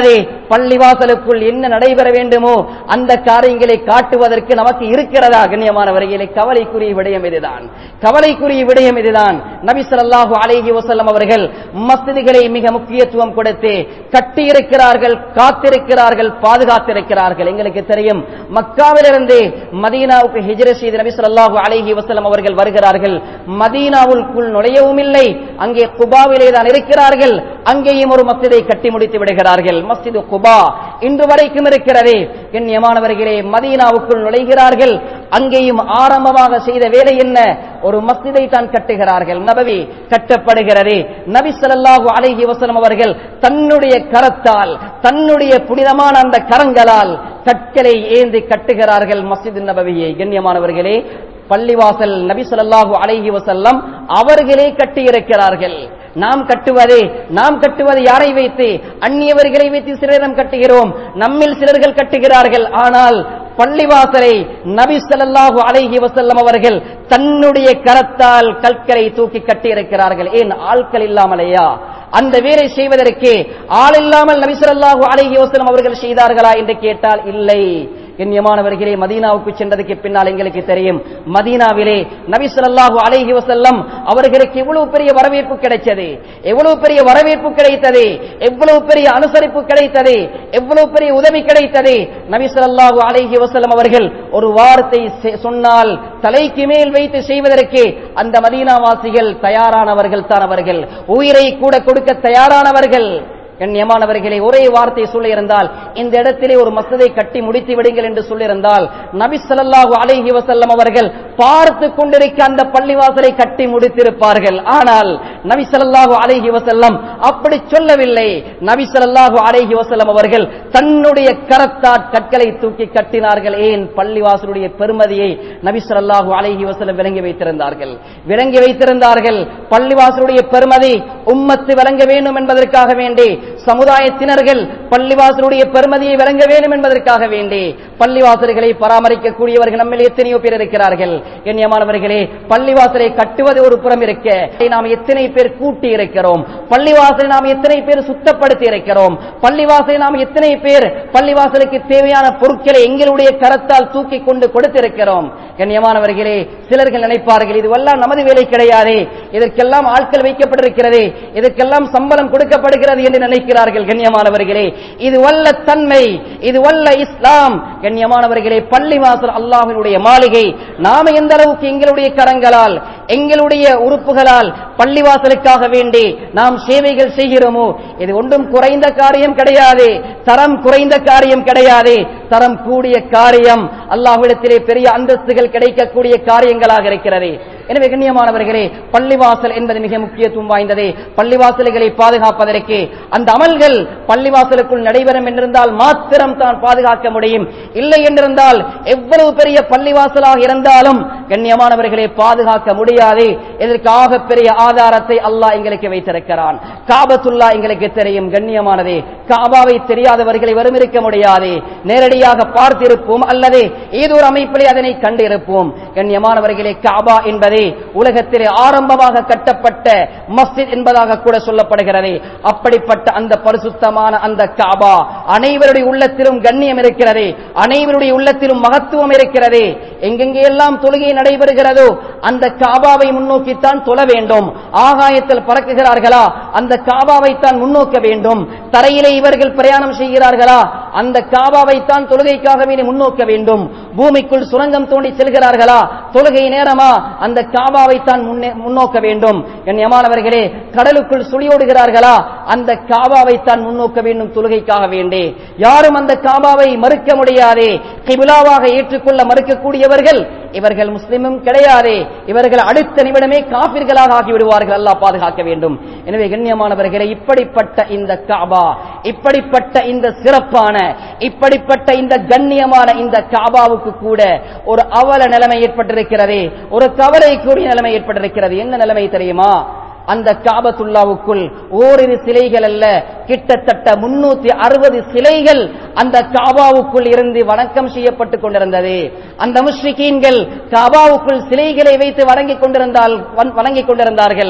பள்ளிவாசலுக்குள் என்ன நடைபெற வேண்டுமோ அந்த காரியங்களை காட்டுவதற்கு நமக்கு இருக்கிறதா? கண்ணியமானவர்களே, கவலைக்குரிய விடயம் இதுதான். கவலைக்குரிய விடயம் இதுதான். நபி ஸல்லல்லாஹு அலைஹி வஸல்லம் அவர்கள் மஸ்ஜிதுகளை மிக முக்கியத்துவம் கொடுத்து கட்டியிருக்கிறார்கள், காத்திருக்கிறார்கள், பாதுகாத்திருக்கிறார்கள். எங்களுக்கு தெரியும், மக்காவிலிருந்து மதீனாவுக்கு ஹிஜ்ரத் செய்த நபி ஸல்லல்லாஹு அலைஹி வஸல்லம் அவர்கள் வருகிறார்கள். மதீனாவுக்குள் நுழையவும் இல்லை, அங்கே குபாவிலே தான் இருக்கிறார்கள். அங்கேயும் ஒரு மஸ்ஜிதை கட்டி முடித்து விடுகிறார்கள். மஸ்ஜிது குபா இன்று வரைக்கும் இருக்கிறது. கண்ணியமானவர்களே, மதீனாவுக்குள் நுழைகிறார்கள். அங்கேயும் ஆரம்பமாக செய்த வேலை என்ன? ஒரு மஸ்ஜிதை தான் கட்டுகிறார்கள். நபவி கட்டப்படுகிறது. நபி ஸல்லல்லாஹு அலைஹி வஸல்லம் அவர்கள் தன்னுடைய கரத்தால், தன்னுடைய புனிதமான அந்த கரங்களால் கற்களை ஏந்தி கட்டுகிறார்கள் மஸ்ஜித் நபவியை. கண்ணியமானவர்களே, பள்ளிவாசல் நபி ஸல்லல்லாஹு அலைஹி வஸல்லம் அவர்களே கட்டி இருக்கிறார்கள். நாம் கட்டுவது நாம் கட்டுவது யாரை வைத்து? அந்நியவர்களை வைத்து சிலரிடம் கட்டுகிறோம், நம்மில் சிலர்கள் கட்டுகிறார்கள். ஆனால் பள்ளிவாசலை நபி ஸல்லல்லாஹு அலைஹி வஸல்லம் அவர்கள் தன்னுடைய கரத்தால் கற்களை தூக்கி கட்டி இருக்கிறார்கள். ஏன்? ஆட்கள் இல்லாமலையா? அந்த வேலை செய்வதற்கு ஆள் இல்லாமல் நபி ஸல்லல்லாஹு அலைஹி வஸல்லம் அவர்கள் செய்தார்களா என்று கேட்டால் இல்லை. கண்ணியமானவர்களே, மதீனாவுக்கு சென்றதுக்கு பின்னால் எங்களுக்கு தெரியும், மதீனாவிலே நபி ஸல்லல்லாஹு அலைஹி வஸல்லம் அவர்களுக்கு எவ்வளவு பெரிய வரவேற்பு கிடைத்தது, எவ்வளவு பெரிய வரவேற்பு கிடைத்தது, எவ்வளவு பெரிய அனுசரிப்பு கிடைத்தது, எவ்வளவு பெரிய உதவி கிடைத்தது. நபி ஸல்லல்லாஹு அலைஹி வஸல்லம் அவர்கள் ஒரு வார்த்தை சொன்னால் தலைக்கு மேல் வைத்து செய்வதற்கு அந்த மதீனாவாசிகள் தயாரானவர்கள் தான். அவர்கள் உயிரை கூட கொடுக்க தயாரானவர்கள். கண்ணியமானவர்களே, ஒரே வார்த்தை சொல்லியிருந்தால், இந்த இடத்திலே ஒரு மஸ்ஜிதை கட்டி முடித்து விடுங்கள் என்று சொல்லியிருந்தால், நபி ஸல்லல்லாஹு அலைஹி வஸல்லம் அவர்கள் பார்த்து கொண்டிருக்க அந்த பள்ளிவாசலை கட்டி முடித்திருப்பார்கள். ஆனால் நபி ஸல்லல்லாஹு அலைஹி வஸல்லம் அப்படி சொல்லவில்லை. நபி ஸல்லல்லாஹு அலைஹி வஸல்லம் அவர்கள் தன்னுடைய கரத்தால் கற்களை தூக்கி கட்டினார்கள். ஏன்? பள்ளிவாசலுடைய பெருமதியை நபி ஸல்லல்லாஹு அலைஹி வஸல்லம் விளங்கி வைத்திருந்தார்கள் விளங்கி வைத்திருந்தார்கள் பள்ளிவாசலுடைய பெருமதி உம்மத்து விளங்க வேண்டும் என்பதற்காக வேண்டி, சமுதாயத்தினர்கள் பள்ளிவாசலுடைய பெருமதியை விளங்க வேண்டும் என்பதற்காக வேண்டி பள்ளிவாசல்களை பராமரிக்கக்கூடியவர்கள் நம்மில் எத்தனையோ பேர் இருக்கிறார்கள். கண்ணியமானவர்களே, பள்ளிவாசலை கட்டுவது ஒரு புறம் இருக்க, நாம் எத்தனை பேர் கூட்டி இருக்கிறோம்? பள்ளிவாசலை நாம் எத்தனை பேர் சுத்தப்படுத்தி இருக்கிறோம்? பள்ளிவாசலை நாம் எத்தனை பேர் பள்ளிவாசலுக்கு தேவையான பொருட்களை எங்களுடைய கரத்தால் தூக்கி கொண்டு கொடுத்திருக்கிறோம்? கண்ணியமானவர்களே, சிலர்கள் நினைப்பார்கள், இதுவெல்லாம் நமது வேலை கிடையாது, இதற்கெல்லாம் ஆட்கள் வைக்கப்பட்டிருக்கிறது, இதற்கெல்லாம் சம்பளம் கொடுக்கப்படுகிறது என்று நினைக்கிறார்கள். கண்ணியமானவர்களே, இது வல்ல தன்மை, இது வல்ல இஸ்லாம். கண்ணியமானவர்களே, பள்ளிவாசல் அல்லாஹ்வினுடைய மாளிகை. நாம எந்த அளவுக்கு எங்களுடைய கரங்களால், எங்களுடைய உறுப்புகளால் பள்ளிவாசலுக்காக வேண்டி நாம் சேவைகள் செய்கிறோமோ, இது ஒன்றும் குறைந்த காரியம் கிடையாது, தரம் குறைந்த காரியம் கிடையாது, தரம் கூடிய காரியம், அல்லாஹ்விடத்திலே பெரிய அந்தஸ்துகள் கிடைக்கக்கூடிய காரியங்களாக இருக்கிறது. எனவே கண்ணியமானவர்களே, பள்ளிவாசல் என்பது மிக முக்கியத்துவம் வாய்ந்தது. பள்ளிவாசல்களை பாதுகாப்பதற்கு அந்த அமல்கள் பள்ளிவாசலுக்குள் நடைபெறும் என்றிருந்தால் மாத்திரம் தான் பாதுகாக்க முடியும். இல்லை என்றிருந்தால் எவ்வளவு பெரிய பள்ளிவாசலாக இருந்தாலும் கண்ணியமானவர்களே பாதுகாக்க முடியாது. இதற்காக பெரிய ஆதாரத்தை அல்லாஹ் எங்களுக்கு வைத்திருக்கிறான். காபத்துல்லா எங்களுக்கு தெரியும். கண்ணியமானதே, காபாவை தெரியாதவர்களை வரும் இருக்க முடியாது. நேரடியாக பார்த்திருப்போம் அல்லது ஏதோ ஒரு அமைப்பிலே அதனை கண்டிருப்போம். கண்ணியமானவர்களே, காபா என்பது உலகத்திலே ஆரம்பமாக கட்டப்பட்ட மஸ்ஜித் என்பதாக கூட சொல்லப்படுகிறது. அப்படிப்பட்ட அந்த பரிசுத்தமான அந்த காபா அனைவருடைய உள்ளத்திலும் கண்ணியம் இருக்கிறது, அனைவருடைய உள்ளத்திலும் மகத்துவம் இருக்கிறது. எங்கெங்கே எல்லாம் தொழுகை நடைபெறுகிறதோ அந்த காபாவை முன்னோக்கித்தான் தொழ வேண்டும். ஆகாயத்தில் பறக்குகிறார்களா, அந்த காபாவை தான் முன்னோக்க வேண்டும். தரையிலே இவர்கள் பிரயாணம் செய்கிறார்களா, அந்த காபாவை தான் தொழுகைக்காகவே முன்னோக்க வேண்டும். பூமிக்குள் சுரங்கம் தோண்டி செல்கிறார்களா, தொழுகை நேரமா, அந்த காபாவை தான் முன்னோக்க வேண்டும். கண்ணியமானவர்களே, கடலுக்குள் சுழியோடுகிறார்களா, அந்த காபாவை தான் முன்னோக்க வேண்டும் தொழுகைக்காக வேண்டி. யாரும் அந்த காபாவை மறுக்க முடியாது. கிபிலாவாக ஏற்றுக்கொள்ள மறுக்கக்கூடியவர்கள் இவர்கள் முஸ்லிமும் கிடையாது. இவர்கள் அடுத்த நிமிடமே காபிர்களாக ஆகிவிடுவார்கள். அல்லாஹ் பாதுகாக்க வேண்டும். எனவே கண்ணியமானவர்களே, இப்படிப்பட்ட இந்த காபா, இப்படிப்பட்ட இந்த சிறப்பான, இப்படிப்பட்ட இந்த கண்ணியமான இந்த காபாவுக்கு கூட ஒரு அவல நிலைமை ஏற்பட்டிருக்கிறது, ஒரு கவலைக்குரிய நிலைமை ஏற்பட்டிருக்கிறது. என்ன நிலைமை தெரியுமா? அந்த காபத்துல்லாவுக்குள் ஓரிரு சிலைகள் அல்ல, கிட்டத்தட்ட முன்னூத்தி அறுபது சிலைகள் அந்த காபாவுக்குள் இருந்து வணக்கம் செய்யப்பட்டுக் கொண்டிருந்தது. அந்த முஷ்ரிக்கீன்கள் காபாவுக்குள் சிலைகளை வைத்து வணங்கிக் கொண்டிருந்தால் வணங்கிக் கொண்டிருந்தார்கள்.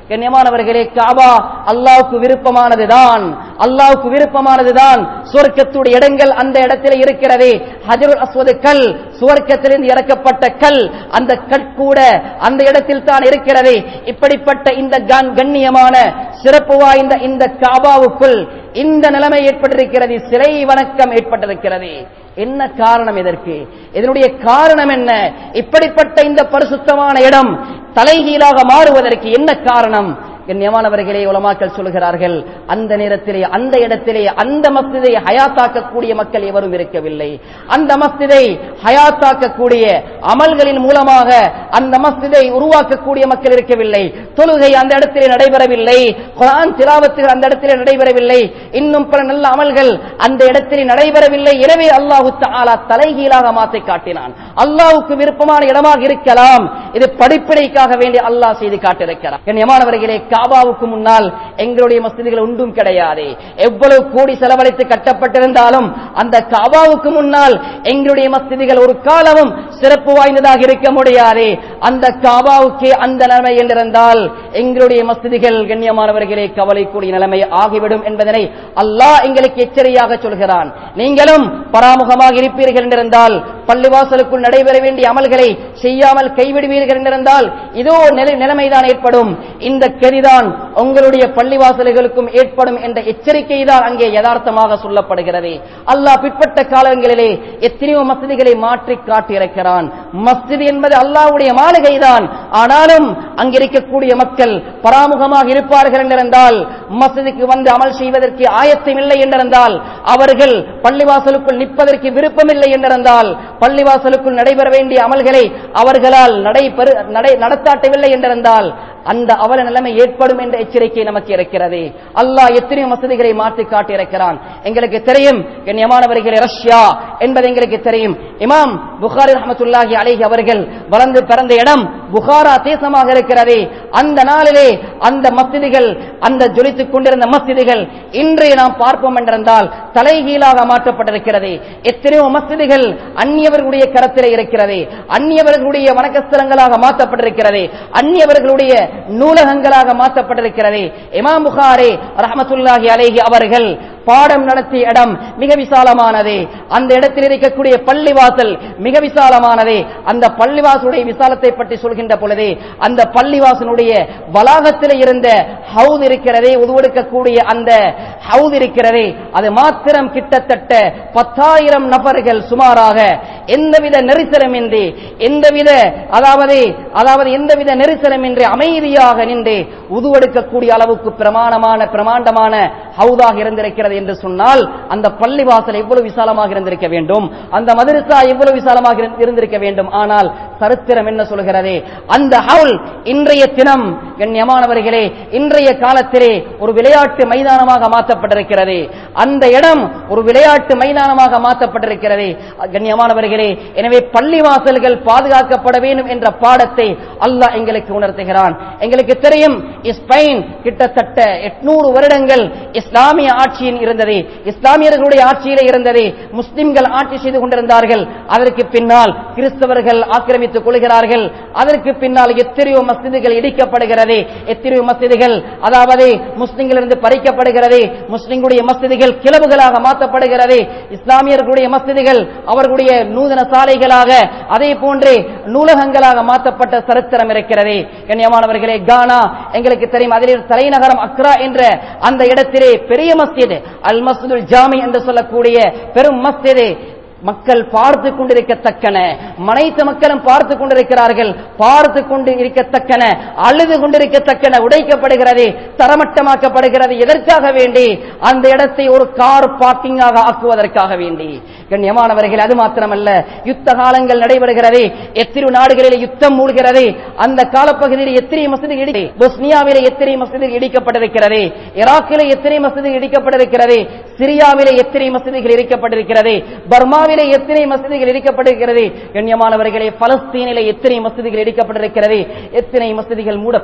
கண்ணியமானவர்களே, காபா அல்லாஹ்வுக்கு விருப்பமானதுதான், அல்லாஹ்வுக்கு விருப்பமானதுதான். சுவர்க்கத்துடைய இடங்கள் அந்த இடத்தில் இருக்கிறது. ஹஜருல் அஸ்வத் கல், சுவர்க்கத்திலிருந்து இறக்கப்பட்ட கல், அந்த கற்கூட அந்த இடத்தில் தான் இருக்கிறது. இப்படிப்பட்ட இந்த கண்ணியமான சிறப்பு வாய்ந்த இந்த காபாவுக்குள் இந்த நிலைமை ஏற்பட்டிருக்கிறது, சிலை வணக்கம் ஏற்பட்டிருக்கிறது. என்ன காரணம் இதற்கு? இதனுடைய காரணம் என்ன? இப்படிப்பட்ட இந்த பரிசுத்தமான இடம் தலைகீழாக மாறுவதற்கு என்ன காரணம்? கண்ணியமானவர்களே, உலமாக்கள் சொல்கிறார்கள், அந்த நேரத்திலே அந்த இடத்திலே அந்த மஸ்ஜிதை ஹயாத்தாக்கக்கூடிய மக்கள் எவரும் இருக்கவில்லை. அந்த மஸ்ஜிதை ஹயாத்தாக்கக்கூடிய அமல்களின் மூலமாக அந்த மஸ்ஜிதை உருவாக்கக்கூடிய மக்கள் இருக்கவில்லை. தொழுகை அந்த இடத்திலே நடைபெறவில்லை, குர்ஆன் திலாவத்துகள் அந்த இடத்திலே நடைபெறவில்லை, இன்னும் பல நல்ல அமல்கள் அந்த இடத்திலே நடைபெறவில்லை. எனவே அல்லாஹ் தஆலா தலைகீழாக மாற்றி காட்டினான். அல்லாஹ்வுக்கு விருப்பமான இடமாக இருக்கலாம், இது படிப்பினைக்காக வேண்டி அல்லாஹ் செய்து காட்டியிருக்கிறார். கண்ணியமானவர்களே, காபாவுக்கு முன்னால் எங்களுடைய மஸ்ஜிதுகள் ஒன்றும் கிடையாது. எவ்வளவு கோடி செலவழித்து கட்டப்பட்டிருந்தாலும் அந்த காபாவுக்கு முன்னால் எங்களுடைய மஸ்ஜிதுகள் ஒரு காலமும் சிறப்பு வாய்ந்ததாக இருக்க முடியாது. அந்த காபாவுக்கே அந்த நிலைமை என்றிருந்தால் எங்களுடைய மஸ்ஜிதுகள் கண்ணியமானவர்களே கவலைக்கூடிய நிலைமை ஆகிவிடும் என்பதனை அல்லாஹ் எங்களுக்கு எச்சரிக்கையாக சொல்கிறான். நீங்களும் பராமுகமாக இருப்பீர்கள் என்றிருந்தால், பள்ளிவாசலுக்குள் நடைபெற வேண்டிய அமல்களை செய்யாமல் கைவிடுவீர்கள் என்றிருந்தால் இதோ நிலைமைதான் ஏற்படும். இந்த கெதிதான் உங்களுடைய பள்ளிவாசல்களுக்கும் ஏற்படும் என்ற எச்சரிக்கை தான் அங்கே யதார்த்தமாக சொல்லப்படுகிறது. அல்லாஹ் பிற்பட்ட காலங்களிலே எத்தனையோ மஸ்ஜிதுகளை மாற்றி காட்டியிருக்கிறான். மஸ்ஜித் என்பது அல்லாஹ்வுடைய மாளிகை தான். ஆனாலும் அங்கிருக்கக்கூடிய மக்கள் பராமுகமாக இருப்பார்கள் என்றிருந்தால், மஸ்ஜிதுக்கு வந்து அமல் செய்வதற்கு ஆயத்தம் இல்லை என்றிருந்தால், அவர்கள் பள்ளிவாசலுக்குள் நிற்பதற்கு விருப்பமில்லை என்றிருந்தால், பள்ளிவாசலுக்குள் நடைபெற வேண்டிய அமல்களை அவர்களால் நடைபெறு நடத்தாட்டவில்லை என்றிருந்தால் அந்த அவல நிலைமை ஏற்படும் என்ற எச்சரிக்கை நமக்கு இருக்கிறது. அல்லாஹ் எத்தனையோ மசதிகளை மாற்றி காட்டியிருக்கிறான். எங்களுக்கு தெரியும் கண்ணியமானவர்களே, ரஷ்யா என்பது எங்களுக்கு தெரியும். இமாம் புகாரி ரஹ்மத்துல்லாஹி அலைஹி அவர்கள் வளர்ந்து பிறந்த இடம் புகாரா தேசமாக இருக்கிறது. அந்த நாளிலே அந்த மஸ்ஜிதுகள், அந்த ஜொலித்துக் கொண்டிருந்த மஸ்ஜிதுகள் இன்றைய நாம் பார்ப்போம் என்றிருந்தால் தலைகீழாக மாற்றப்பட்டிருக்கிறது. எத்தனையோ மஸ்ஜிதுகள் அந்நியவர்களுடைய கரத்திலே இருக்கிறது, அந்நியவர்களுடைய வணக்கஸ்தலங்களாக மாற்றப்பட்டிருக்கிறது, அந்நியவர்களுடைய நூலகங்களாக மாற்றப்பட்டிருக்கிறது. இமாம் புகாரி ரஹ்மத்துல்லாஹி அலைஹி அவர்கள் பாடம் நடத்திய இடம் மிக விசாலமானது. அந்த இடத்தில் இருக்கக்கூடிய பள்ளிவாசல் மிக விசாலமானது. அந்த பள்ளிவாசலுடைய விசாலத்தை பற்றி சொல்கின்ற பொழுது, அந்த பள்ளிவாசலுடைய வளாகத்தில் இருந்த ஹவுத் இருக்கிறதே, உதுவெடுக்கக்கூடிய அந்த ஹவுத் இருக்கிறதே, அது மாத்திரம் கிட்டத்தட்ட பத்தாயிரம் நபர்கள் சுமாராக எந்தவித நெரிசலமின்றி, எந்தவித அதாவது அதாவது எந்தவித நெரிசலமின்றி அமைதியாக நின்று உதுவெடுக்கக்கூடிய அளவுக்கு பிரமாணமான பிரமாண்டமான ஹவுதாக இருந்திருக்கிறது என்று சொன்னால், அந்த பள்ளிவாசல் எவ்வளவு விசாலமாக இருந்திருக்க வேண்டும், அந்த மதரசா எவ்வளவு விசாலமாக இருந்திருக்க வேண்டும். ஆனால் சரித்திரம் என்ன சொல்கிறது? அந்த ஹவுல் இன்றைய தினம் கண்ணியமானவர்களே, இன்றைய காலத்திலே ஒரு விளையாட்டு மைதானமாக மாற்றப்பட்டிருக்கிறது. அந்த இடம் ஒரு விளையாட்டு மைதானமாக மாற்றப்பட்டிருக்கிறது கண்ணியமானவர்களே. எனவே பள்ளிவாசல்கள் பாதுகாக்கப்பட வேண்டும் என்ற பாடத்தை அல்லாஹ் எங்களுக்கு உணர்த்துகிறான். எங்களுக்கு தெரியும், ஸ்பெயின் கிட்டத்தட்ட எட்நூறு வருடங்கள் இஸ்லாமிய ஆட்சியின் இருந்தது, இஸ்லாமியர்களுடைய ஆட்சியிலே இருந்தது, முஸ்லிம்கள் ஆட்சி செய்து கொண்டிருந்தார்கள். அதற்கு பின்னால் கிறிஸ்தவர்கள் ஆக்கிரமித்துக் கொள்கிறார்கள். அதற்கு பின்னால் எத்தனையோ மஸ்ஜிதுகள் இடிக்கப்படுகிறது, எத்தனையோ மஸ்ஜிதுகள் அதாவது முஸ்லிம்களிலிருந்து பறிக்கப்படுகிறது, முஸ்லிம்களுடைய மஸ்ஜிதுகள் கிளவுகளாக மாற்றப்படுகிறது, இஸ்லாமியர்களுடைய மஸ்ஜிதுகள் அவர்களுடைய நூதன சாலைகளாக அதே போன்றே நூலகங்களாக மாற்றப்பட்ட சரித்திரம் இருக்கிறது கண்ணியமானவர்களே. கானா எங்களுக்கு தெரியும், அதில் தலைநகரம் அக்ரா என்ற அந்த இடத்திலே பெரிய மஸ்ஜித் அல் மஸ்ஜிதுல் ஜாமி என்று சொல்லக்கூடிய பெரும் மஸ்ஜித் மக்கள் பார்த்து கொண்டிருக்கத்தக்கன, மனைத்த மக்களும் பார்த்து கொண்டிருக்கிறார்கள், பார்த்து கொண்டு இருக்கத்தக்கன, அழுது கொண்டிருக்கத்தக்கன உடைக்கப்படுகிறது, தரமட்டமாக்கப்படுகிறது. எதற்காக வேண்டி? அந்த இடத்தை ஒரு கார் பார்க்கிங்காக ஆக்குவதற்காக வேண்டி கண்ணியமானவர்கள். அது மாத்திரமல்ல, யுத்த காலங்கள் நடைபெறுகிறது, எத்தனை நாடுகளில் யுத்தம் மூழ்கிறது. அந்த காலப்பகுதியில் எத்தனை மஸ்ஜிதுகள் இடி பொஸ்னியாவிலே எத்தனை மஸ்ஜிதுகள் இடிக்கப்பட்டிருக்கிறது, ஈராக்கிலே எத்தனை மஸ்ஜிதுகள் இடிக்கப்பட்டிருக்கிறது, சிரியாவிலே எத்தனை மஸ்ஜிதுகள் இடிக்கப்பட்டிருக்கிறது, பர்மா எத்தனை மஸ்ஜிதுகள் இடிக்கப்பட்டிருக்கிறது கண்ணியமானவர்களே. பலஸ்தீனிலே எத்தனை மஸ்ஜிதுகள் இடிக்கப்பட்டிருக்கிறது, எத்தனை மஸ்ஜிதுகள் மூட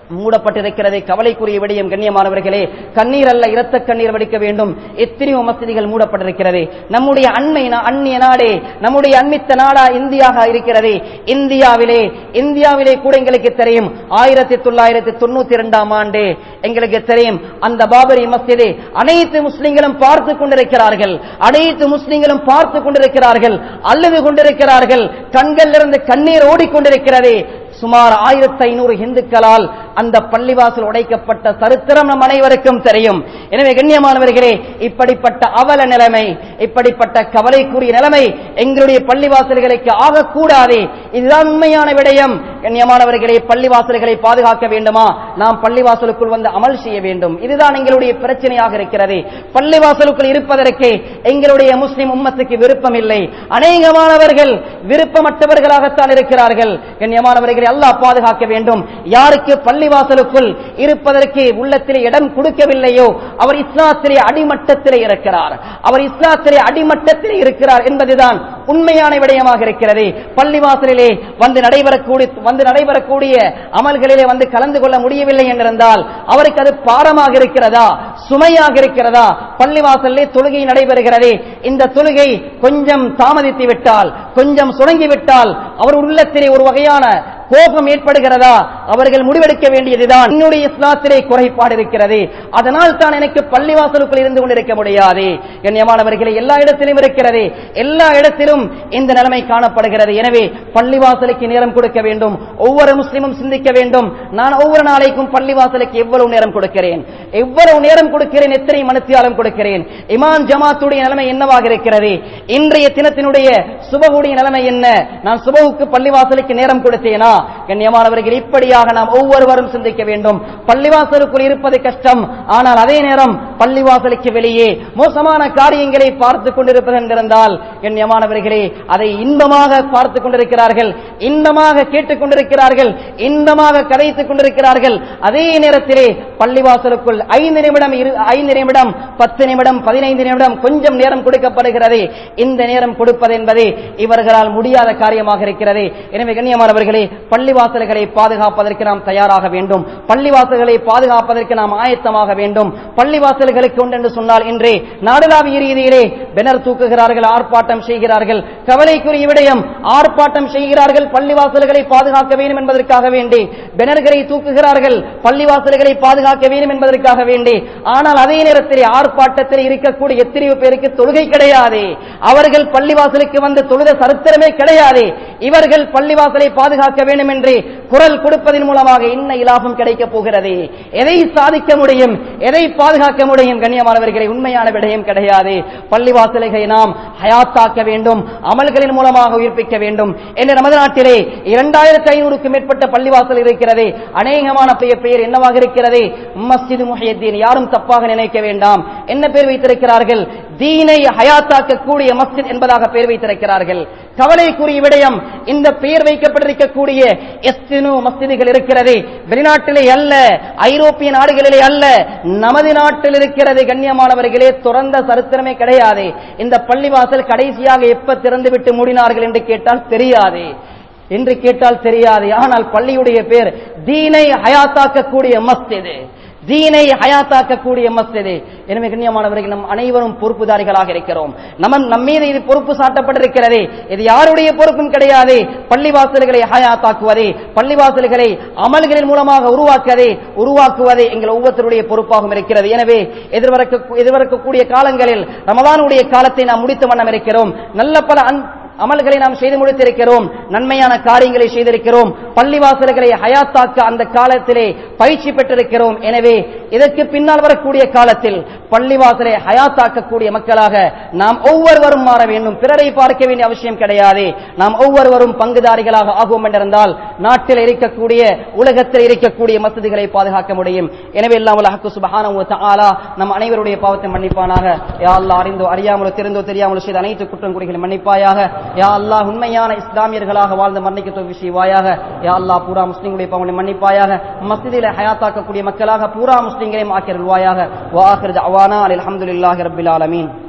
மூடப்பட்டிருக்கிறது. கவலைக்குரிய விடயம் கண்ணியமானவர்களே, கண்ணீர் அல்ல இரத்த கண்ணீர் வடிக்க வேண்டும். எத்தனையோ மஸ்ஜிதுகள் மூடப்பட்டிருக்கிறது. நம்முடைய அண்மை அந்நிய நாடே, நம்முடைய அண்மித்த நாடா இந்தியாக இருக்கிறது. இந்தியாவிலே இந்தியாவிலே கூட எங்களுக்கு தெரியும், ஆயிரத்தி தொள்ளாயிரத்தி தொண்ணூத்தி இரண்டாம் ஆண்டு எங்களுக்கு தெரியும், அந்த பாபரி மஸ்ஜிதை அனைத்து முஸ்லிம்களும் பார்த்து கொண்டிருக்கிறார்கள். அனைத்து முஸ்லிம்களும் பார்த்து கொண்டிருக்கிறார்கள், அழுது கொண்டிருக்கிறார்கள், கண்களிலிருந்து கண்ணீர் ஓடிக்கொண்டிருக்கிறது. சுமார் ஆயிரத்தி ஐநூறு இந்துக்களால் அந்த பள்ளிவாசல் உடைக்கப்பட்ட சரித்திரம் நம் அனைவருக்கும் தெரியும். எனவே கண்ணியமானவர்களே, இப்படிப்பட்ட அவல நிலைமை, இப்படிப்பட்ட கவலைக்குரிய நிலைமை எங்களுடைய பள்ளிவாசல்களுக்கு ஆகக்கூடாது. இதுதான் உண்மையான விடயம். கண்ணியமானவர்களே, பள்ளிவாசல்களை பாதுகாக்க வேண்டுமா? நாம் பள்ளிவாசலுக்குள் வந்து அமல் செய்ய வேண்டும். இதுதான் எங்களுடைய பிரச்சனையாக இருக்கிறது. பள்ளிவாசலுக்குள் இருப்பதற்கு எங்களுடைய முஸ்லிம் உம்மத்துக்கு விருப்பம் இல்லை. அநேகமானவர்கள் விருப்பமற்றவர்களாகத்தான் இருக்கிறார்கள். கண்ணியமானவர்களே, அல்லாஹ் பாதுகாக்க வேண்டும். யாருக்கு பள்ளிவாசலுக்குள் இருப்பதற்கு உள்ளத்திலே இடம் கொடுக்கவில்லையோ அவர் இஸ்லாத்திலே அடிமட்டத்திலே இருக்கிறார். அவர் இஸ்லாத்திலே அடிமட்டத்திலே இருக்கிறார் என்பதுதான் உண்மையான விடயமாக இருக்கிறது. பள்ளிவாசலிலே வந்து நடைபெறக்கூடிய வந்து நடைபெறக்கூடிய அமல்களிலே வந்து கலந்து கொள்ள முடியவில்லை என்றிருந்தால் அவருக்கு அது பாரமாக இருக்கிறதா, சுமையாக இருக்கிறதா? பள்ளிவாசலிலே தொழுகை நடைபெறுகிறது. இந்த தொழுகை கொஞ்சம் தாமதித்து விட்டால், கொஞ்சம் சுணங்கிவிட்டால் அவர் உள்ளத்திலே ஒரு வகையான கோபம் ஏற்படுகிறதா? அவர்கள் முடிவெடுக்க வேண்டியதுதான், என்னுடைய இஸ்லாத்திலே குறைபாடு இருக்கிறது, அதனால் தான் எனக்கு பள்ளிவாசலுக்குள் இருந்து கொண்டிருக்க முடியாது. கண்ணியமானவர்களே, எல்லா இடத்திலும் இருக்கிறது, எல்லா இடத்திலும் இந்த நிலைமை காணப்படுகிறது. எனவே பள்ளிவாசலுக்கு நேரம் கொடுக்க வேண்டும். ஒவ்வொரு முஸ்லிமும் சிந்திக்க வேண்டும், நான் ஒவ்வொரு நாளைக்கும் பள்ளிவாசலுக்கு எவ்வளவு நேரம் கொடுக்கிறேன், எவ்வளவு நேரம் கொடுக்கிறேன், எத்தனை மணித்தியாலம் கொடுக்கிறேன், இமாம் ஜமாத்துடைய நிலைமை என்னவாக இருக்கிறது, இன்றைய தினத்தினுடைய சுபகுடைய நிலைமை என்ன, நான் சுபகுக்கு பள்ளிவாசலுக்கு நேரம் கொடுத்தேனா? கண்ணியமானவர்கள், இப்படியாக நாம் ஒவ்வொருவரும் சிந்திக்க வேண்டும். பள்ளிவாசலுக்குள் இருப்பது கஷ்டம், ஆனால் அதே நேரம் பள்ளிவாசலுக்கு வெளியே மோசமான காரியங்களை பார்த்துக் கொண்டிருப்பது என்றிருந்தால் கண்ணியமானவர்களே, அதை இன்பமாக பார்த்துக் கொண்டிருக்கிறார்கள், இன்பமாக கேட்டுக் கொண்டிருக்கிறார்கள், இன்பமாக கதைத்துக் கொண்டிருக்கிறார்கள். அதே நேரத்திலே பள்ளிவாசலுக்குள் ஐந்து நிமிடம் ஐந்து நிமிடம் பத்து நிமிடம் பதினைந்து நிமிடம் கொஞ்சம் நேரம் கொடுக்கப்படுகிறது. இந்த நேரம் கொடுப்பது என்பது இவர்களால் முடியாத காரியமாக இருக்கிறது. எனவே கண்ணியமானவர்களே, பள்ளிவாசல்களை பாதுகாப்பதற்கு நாம் தயாராக வேண்டும். பள்ளிவாசல்களை பாதுகாப்பதற்கு நாம் ஆயத்தமாக வேண்டும். பள்ளிவாசல்களுக்கு உண்டு என்று சொன்னால் இன்று நாடுலாவிய ரீதியிலே பெனர் தூக்குகிறார்கள், ஆர்ப்பாட்டம் செய்கிறார்கள். கவலைக்குரிய விடயம், ஆர்ப்பாட்டம் செய்கிறார்கள், பள்ளிவாசல்களை பாதுகாக்க வேண்டும் என்பதற்காக வேண்டி பெனர்களை தூக்குகிறார்கள், பள்ளிவாசல்களை பாதுகாக்க வேண்டும் என்பதற்காக வேண்டி. ஆனால் அதே நேரத்தில் ஆர்ப்பாட்டத்தில் இருக்கக்கூடிய எத்தனையோ பேருக்கு தொழுகை கிடையாது, அவர்கள் பள்ளிவாசலுக்கு வந்து தொழுத சரித்திரமே கிடையாது. இவர்கள் பள்ளிவாசலை பாதுகாக்க வேண்டும் என்று குரல் கொடுப்பதன் மூலமாக என்ன இலாபம் கிடைக்கப் போகிறது? எதை சாதிக்க முடியும்? எதை பாதுகாக்க முடியும்? கண்ணியமானவர்களை, உண்மையான விடயம் கிடையாது. பள்ளிவாசலை நாம் ஹயாத்தாக்க வேண்டும், அமல்களின் மூலமாக உயிர்ப்பிக்க வேண்டும். என்ற நமது நாட்டிலே இரண்டாயிரத்தி ஐநூறுக்கும் மேற்பட்ட பள்ளிவாசல் இருக்கிறது. அநேகமான பெயர் என்னவாக இருக்கிறது? மஸ்ஜித் முஹியத்தீன். யாரும் தப்பாக நினைக்க வேண்டாம். என்ன பேர் வைத்திருக்கிறார்கள்? தீனை ஹயாத்தாக்கக்கூடிய மஸ்ஜித் என்பதாக பெயர் வைத்திருக்கிறார்கள். கவலைக்குரிய விடயம், இந்த பெயர் வைக்கப்பட்டிருக்கக்கூடிய எத்தனோ மஸ்ஜிதுகள் இருக்கிறது. வெளிநாட்டிலே அல்ல, ஐரோப்பிய நாடுகளிலே அல்ல, நமது நாட்டில் இருக்கிறது. கண்ணியமானவர்களே, துறந்த சரித்திரமே கிடையாது. இந்த பள்ளிவாசல் கடைசியாக எப்ப திறந்துவிட்டு மூடினார்கள் என்று கேட்டால் தெரியாது, என்று கேட்டால் தெரியாது. ஆனால் பள்ளியுடைய பேர் தீனை ஹயாத்தாக்கக்கூடிய மஸ்ஜித், தீனை ஹயாத்தாக்கக்கூடிய மஸ்ஜித். எனவே கண்ணியமானவர்கள், நம் அனைவரும் பொறுப்புதாரிகளாக இருக்கிறோம். நம்ம நம்மீது இது பொறுப்பு சாட்டப்பட்டிருக்கிறது. இது யாருடைய பொறுப்பும் கிடையாது. பள்ளிவாசல்களை ஹயாத்தாக்குவதே, பள்ளிவாசல்களை அமல்களின் மூலமாக உருவாக்குவதே உருவாக்குவதே எங்கள் ஒவ்வொருத்தருடைய பொறுப்பாகவும் இருக்கிறது. எனவே எதிர்வரக்க எதிர்வரக்கூடிய காலங்களில் ரமலானுடைய காலத்தை நாம் முடித்த வண்ணம் இருக்கிறோம். நல்ல பல அமல்களை நாம் செய்து முடித்திருக்கிறோம், நன்மையான காரியங்களை செய்திருக்கிறோம், பள்ளிவாசல்களை ஹயாத்தாக்க அந்த காலத்திலே பயிற்சி பெற்றிருக்கிறோம். எனவே இதற்கு பின்னால் வரக்கூடிய காலத்தில் பள்ளிவாசலை ஹயாத்தாக்கக்கூடிய மக்களாக நாம் ஒவ்வொருவரும் மாற வேண்டும். பிறரை பார்க்க வேண்டிய அவசியம் கிடையாது. நாம் ஒவ்வொருவரும் பங்குதாரிகளாக ஆகுவோம் என்றிருந்தால் நாட்டில் இருக்கக்கூடிய, உலகத்தில் இருக்கக்கூடிய மஸ்ஜிதுகளை பாதுகாக்க முடியும். எனவே எல்லாம் வல்ல ஹக்கு சுப்ஹானஹு வ தஆலா நம் அனைவருடைய பாவத்தை மன்னிப்பானாக. யா அல்லாஹ், அறிந்தோ அறியாமலோ தெரிந்தோ தெரியாமலோ செய்த அனைத்து குற்றம் குறைகளை மன்னிப்பாயாக. யா அல்லாஹ், உண்மையான இஸ்லாமியர்களாக வாழ்ந்த மரணிக்க தௌஃபீக் செய்வாயாக. யா அல்லாஹ், பூரா முஸ்லிம்களுடைய பாவங்களை மன்னிப்பாயாக. மஸ்ஜிதிலே ஹயாத்தாக்கக்கூடிய மக்களாக பூரா முஸ்லிம்களையும் ஆக்கியருள்வாயாக. வ ஆகிரு தஅவானா அல்ஹம்துலில்லாஹி ரப்பில் ஆலமீன்.